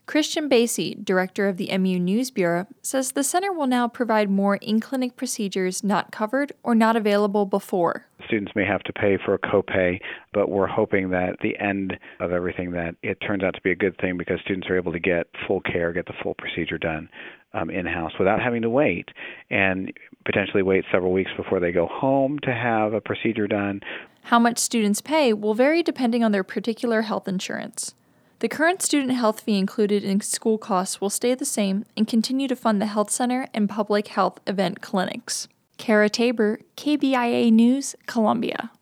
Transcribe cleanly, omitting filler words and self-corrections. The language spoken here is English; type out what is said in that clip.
Christian Basie, director of the MU News Bureau, says the center will now provide more in-clinic procedures not covered or not available before. Students may have to pay for a copay, but we're hoping that at the end of everything that it turns out to be a good thing because students are able to get full care, get the full procedure done in-house without having to wait and potentially wait several weeks before they go home to have a procedure done. How much students pay will vary depending on their particular health insurance. The current student health fee included in school costs will stay the same and continue to fund the health center and public health event clinics. Kara Tabor, KBIA News, Columbia.